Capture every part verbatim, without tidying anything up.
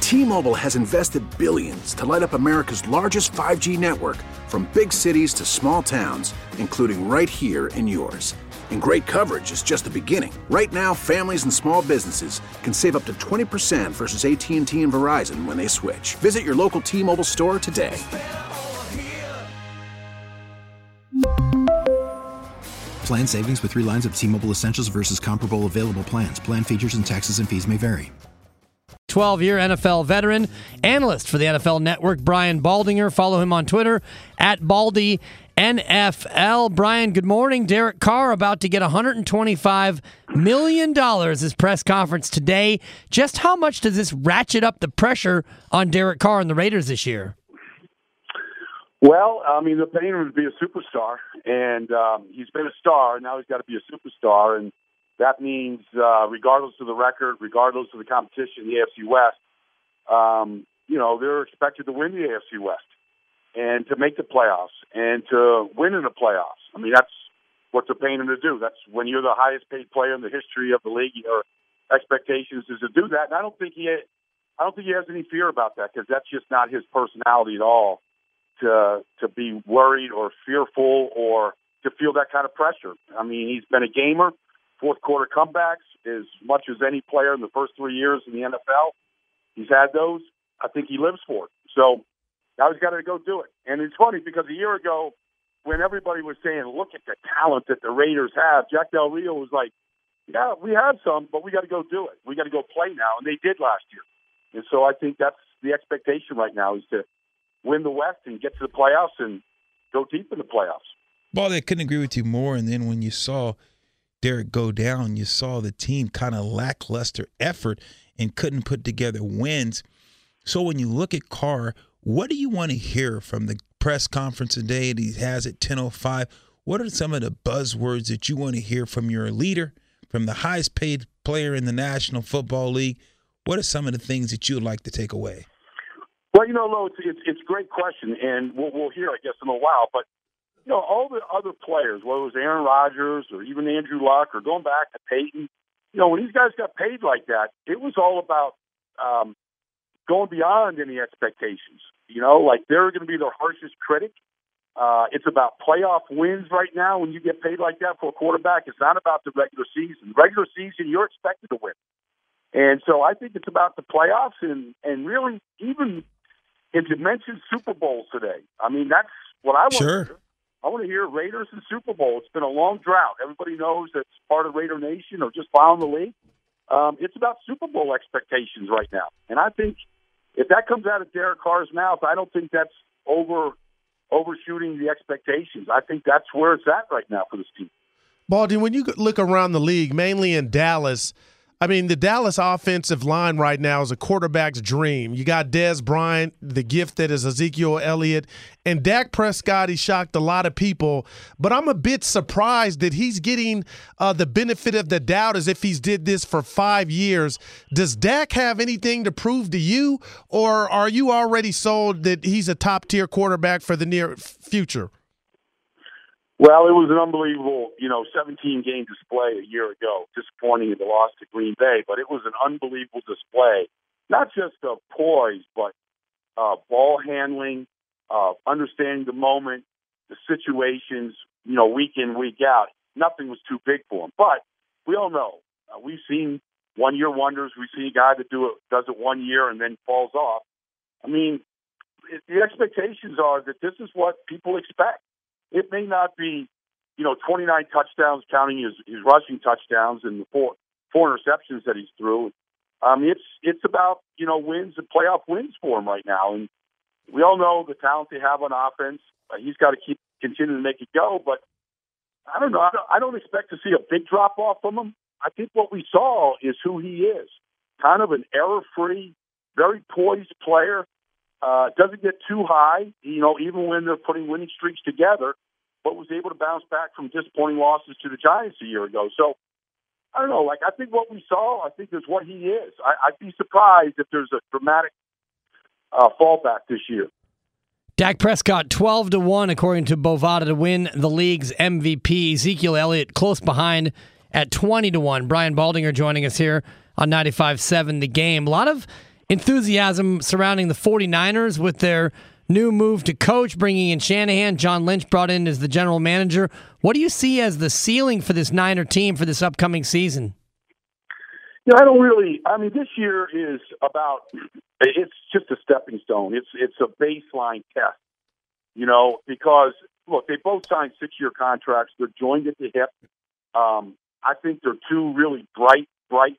T-Mobile has invested billions to light up America's largest five G network, from big cities to small towns, including right here in yours. And great coverage is just the beginning. Right now, families and small businesses can save up to twenty percent versus A T and T and Verizon when they switch. Visit your local T-Mobile store today. Plan savings with three lines of T-Mobile Essentials versus comparable available plans. Plan features and taxes and fees may vary. twelve-year N F L veteran, analyst for the N F L Network, Brian Baldinger. Follow him on Twitter, at Baldy N F L. Brian, good morning. Derek Carr about to get one hundred twenty-five million dollars his press conference today. Just how much does this ratchet up the pressure on Derek Carr and the Raiders this year? Well, I mean, they're paying him to be a superstar, and um, he's been a star, and now he's got to be a superstar, and that means uh, regardless of the record, regardless of the competition in the A F C West, um, you know, they're expected to win the A F C West and to make the playoffs and to win in the playoffs. I mean, that's what they're paying him to do. That's when you're the highest paid player in the history of the league, or expectations is to do that. And I don't think he, I don't think he has any fear about that, because that's just not his personality at all. To, to be worried or fearful or to feel that kind of pressure. I mean, he's been a gamer, fourth quarter comebacks as much as any player in the first three years in the N F L. He's had those. I think he lives for it. So now he's got to go do it. And it's funny because a year ago, when everybody was saying, look at the talent that the Raiders have, Jack Del Rio was like, yeah, we have some, but we got to go do it. We got to go play now. And they did last year. And so I think that's the expectation right now, is to win the West and get to the playoffs and go deep in the playoffs. Baldy, I couldn't agree with you more. And then when you saw Derek go down, you saw the team kind of lackluster effort and couldn't put together wins. So when you look at Carr, what do you want to hear from the press conference today that he has at ten oh five? What are some of the buzzwords that you want to hear from your leader, from the highest paid player in the National Football League? What are some of the things that you would like to take away? Well, you know, Lo, it's, it's, it's a great question, and we'll, we'll hear, I guess, in a while. But, you know, all the other players, whether it was Aaron Rodgers or even Andrew Luck or going back to Peyton, you know, when these guys got paid like that, it was all about um, going beyond any expectations. You know, like they're going to be their harshest critic. Uh, it's about playoff wins right now. When you get paid like that for a quarterback, it's not about the regular season. Regular season, you're expected to win. And so I think it's about the playoffs and, and really even – if you mentioned Super Bowls today, I mean, that's what I want sure. to hear. I want to hear Raiders and Super Bowl. It's been a long drought. Everybody knows that's part of Raider Nation or just following the league. Um, it's about Super Bowl expectations right now. And I think if that comes out of Derek Carr's mouth, I don't think that's over overshooting the expectations. I think that's where it's at right now for this team. Baldy, when you look around the league, mainly in Dallas, I mean, the Dallas offensive line right now is a quarterback's dream. You got Dez Bryant, the gift that is Ezekiel Elliott, and Dak Prescott. He shocked a lot of people, but I'm a bit surprised that he's getting uh, the benefit of the doubt as if he's did this for five years. Does Dak have anything to prove to you, or are you already sold that he's a top-tier quarterback for the near future? Well, it was an unbelievable, you know, seventeen-game display a year ago. Disappointing in the loss to Green Bay, but it was an unbelievable display, not just of poise, but uh, ball handling, uh, understanding the moment, the situations, you know, week in, week out. Nothing was too big for him. But we all know, uh, we've seen one-year wonders. We've seen a guy that do it, does it one year and then falls off. I mean, it, the expectations are that this is what people expect. It may not be, you know, twenty-nine touchdowns, counting his, his rushing touchdowns and the four four interceptions that he's threw. Um, it's it's about, you know, wins and playoff wins for him right now. And we all know the talent they have on offense. Uh, he's got to keep continuing to make it go. But I don't know. I don't, I don't expect to see a big drop off from him. I think what we saw is who he is. Kind of an error-free, very poised player. Uh, doesn't get too high, you know, even when they're putting winning streaks together, but was able to bounce back from disappointing losses to the Giants a year ago. So, I don't know, like, I think what we saw, I think is what he is. I, I'd be surprised if there's a dramatic uh, fallback this year. Dak Prescott, twelve to one, according to Bovada, to win the league's M V P. Ezekiel Elliott close behind at twenty to one. Brian Baldinger joining us here on ninety-five seven The Game. A lot of enthusiasm surrounding the 49ers with their new move to coach, bringing in Shanahan. John Lynch brought in as the general manager. What do you see as the ceiling for this Niner team for this upcoming season? You know, I don't really. I mean, this year is about. It's just a stepping stone. It's it's a baseline test. You know, because look, they both signed six-year contracts. They're joined at the hip. Um, I think they're two really bright, bright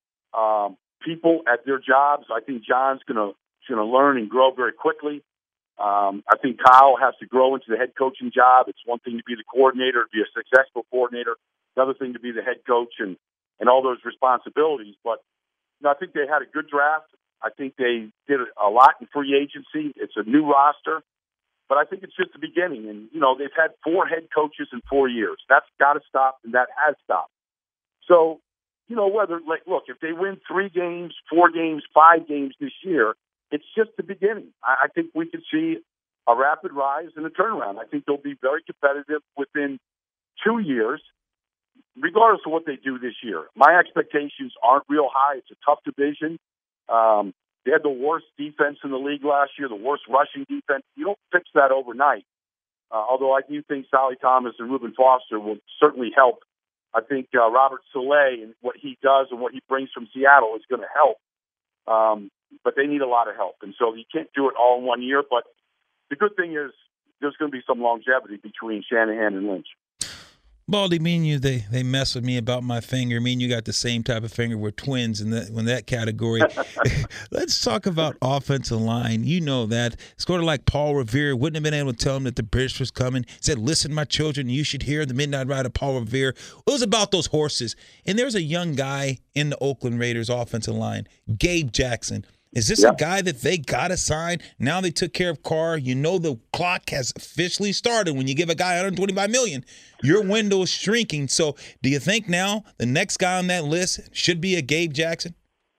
um, people at their jobs. I think John's gonna gonna learn and grow very quickly. Um, I think Kyle has to grow into the head coaching job. It's one thing to be the coordinator, to be a successful coordinator. Another thing to be the head coach and, and all those responsibilities. But you know, I think they had a good draft. I think they did a lot in free agency. It's a new roster. But I think it's just the beginning. And, you know, they've had four head coaches in four years. That's got to stop, and that has stopped. So, you know, whether, like, look, if they win three games, four games, five games this year, it's just the beginning. I, I think we could see a rapid rise and a turnaround. I think they'll be very competitive within two years, regardless of what they do this year. My expectations aren't real high. It's a tough division. Um, they had the worst defense in the league last year, the worst rushing defense. You don't fix that overnight. Uh, although I do think Sally Thomas and Reuben Foster will certainly help. I think uh, Robert Saleh and what he does and what he brings from Seattle is going to help. Um, but they need a lot of help. And so you can't do it all in one year. But the good thing is there's going to be some longevity between Shanahan and Lynch. Baldy, me and you, they, they mess with me about my finger. Me and you got the same type of finger. We're twins in that, in that category. Let's talk about offensive line. You know that. Sort of like Paul Revere. Wouldn't have been able to tell him that the British was coming. He said, listen, my children, you should hear the Midnight Ride of Paul Revere. It was about those horses. And there's a young guy in the Oakland Raiders offensive line, Gabe Jackson. Is this yep. a guy that they got to sign? Now they took care of Carr. You know the clock has officially started when you give a guy one hundred twenty-five million dollars. Your window is shrinking. So do you think now the next guy on that list should be a Gabe Jackson?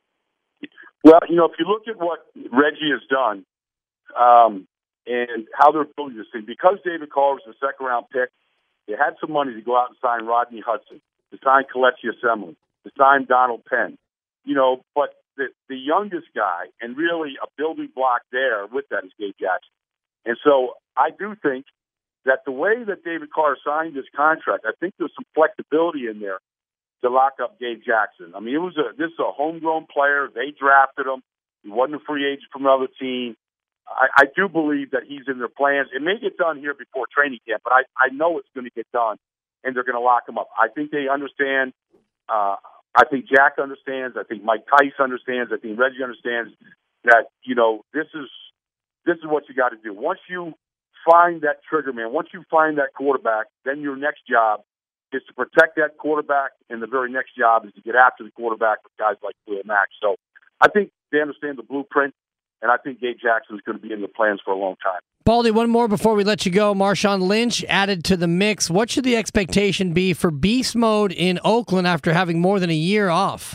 Well, you know, if you look at what Reggie has done um, and how they're building this thing, because David Carr was a second-round pick, they had some money to go out and sign Rodney Hudson, to sign Kelechi Assembly, to sign Donald Penn. You know, but The, the youngest guy and really a building block there with that is Gabe Jackson. And so I do think that the way that David Carr signed this contract, I think there's some flexibility in there to lock up Gabe Jackson. I mean, it was a this is a homegrown player. They drafted him. He wasn't a free agent from another team. I, I do believe that he's in their plans. It may get done here before training camp, but I, I know it's going to get done, and they're going to lock him up. I think they understand uh, – I think Jack understands. I think Mike Tice understands. I think Reggie understands that, you know, this is this is what you got to do. Once you find that trigger man, once you find that quarterback, then your next job is to protect that quarterback, and the very next job is to get after the quarterback with guys like Khalil Mack. So I think they understand the blueprint, and I think Gabe Jackson is going to be in the plans for a long time. Baldy, one more before we let you go. Marshawn Lynch added to the mix. What should the expectation be for beast mode in Oakland after having more than a year off?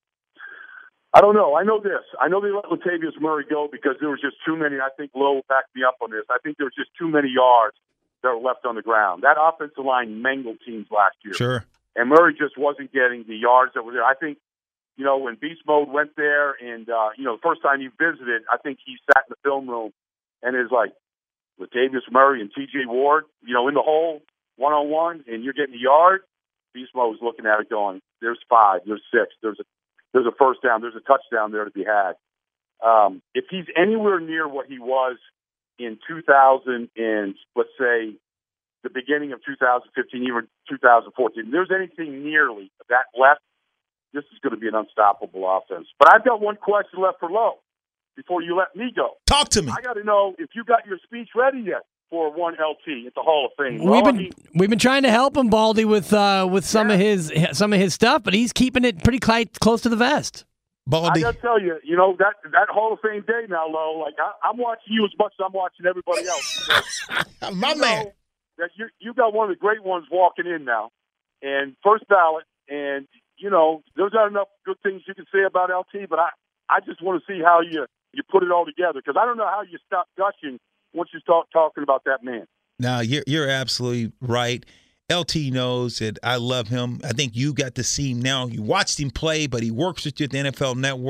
I don't know. I know this. I know they let Latavius Murray go because there was just too many. I think Lowe backed me up on this. I think there was just too many yards that were left on the ground. That offensive line mangled teams last year. Sure. And Murray just wasn't getting the yards that were there. I think, you know, when beast mode went there and, uh, you know, the first time he visited, I think he sat in the film room and is like, Latavius Murray and T J Ward, you know, in the hole, one-on-one, and you're getting a yard, Beast Mode was looking at it going, there's five, there's six, there's a there's a first down, there's a touchdown there to be had. Um, if he's anywhere near what he was in two thousand and, let's say, the beginning of two thousand fifteen, even two thousand fourteen, if there's anything nearly that left, this is going to be an unstoppable offense. But I've got one question left for Lowe before you let me go. Talk to me. I got to know if you got your speech ready yet for one L T at the Hall of Fame. We've well, been I mean, we've been trying to help him, Baldy, with uh, with some yeah. of his some of his stuff, but he's keeping it pretty cl- close to the vest. Baldy. I got to tell you, you know that that Hall of Fame day now, Lowe. Like I, I'm watching you as much as I'm watching everybody else. My you man. know that you you got one of the great ones walking in now, and first ballot, and you know there's not enough good things you can say about L T, but I I just want to see how you. You put it all together because I don't know how you stop gushing once you start talking about that man. No, you're you're absolutely right. L T knows that I love him. I think you got to see him now. You watched him play, but he works with you at the N F L Network.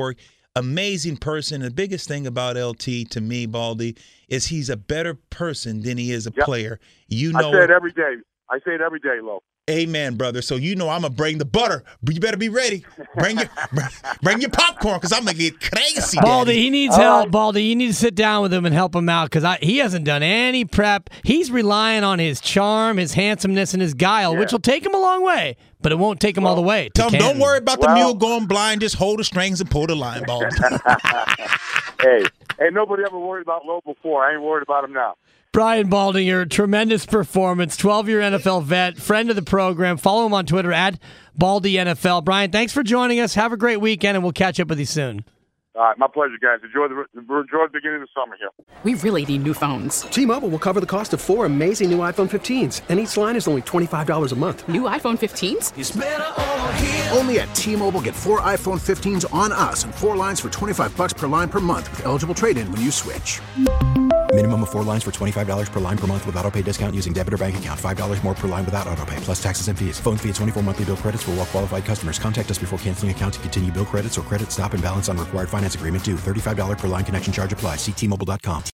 amazing person. The biggest thing about L T to me, Baldy, is he's a better person than he is a yep. player. You know I say it it every day. I say it every day, Lo. Amen, brother. So you know I'm gonna bring the butter, but you better be ready. Bring your bring your popcorn, because I'm gonna get crazy. Baldy, Daddy. he needs All help. right. Baldy, you need to sit down with him and help him out, because he hasn't done any prep. He's relying on his charm, his handsomeness, and his guile, Yeah. which will take him a long way, but it won't take him all the way. to Tell him, don't Canton. worry about the Well- mule going blind. Just hold the strings and pull the line, Baldy. Hey, ain't nobody ever worried about Lo before. I ain't worried about him now. Brian Baldinger, tremendous performance, twelve-year N F L vet, friend of the program. Follow him on Twitter at Baldy N F L. Brian, thanks for joining us. Have a great weekend, and we'll catch up with you soon. All right, my pleasure, guys. Enjoy the enjoy the beginning of the summer here. We really need new phones. T-Mobile will cover the cost of four amazing new iPhone fifteens, and each line is only twenty-five dollars a month. New iPhone fifteens? Only at T-Mobile, get four iPhone fifteens on us and four lines for twenty-five bucks per line per month with eligible trade-in when you switch. Minimum of four lines for twenty-five dollars per line per month with autopay discount using debit or bank account. five dollars more per line without autopay, plus taxes and fees. Phone fee at twenty-four monthly bill credits for well-qualified customers. Contact us before canceling account to continue bill credits or credit stop and balance on required finance agreement due. thirty-five dollars per line connection charge applies. See T Mobile dot com.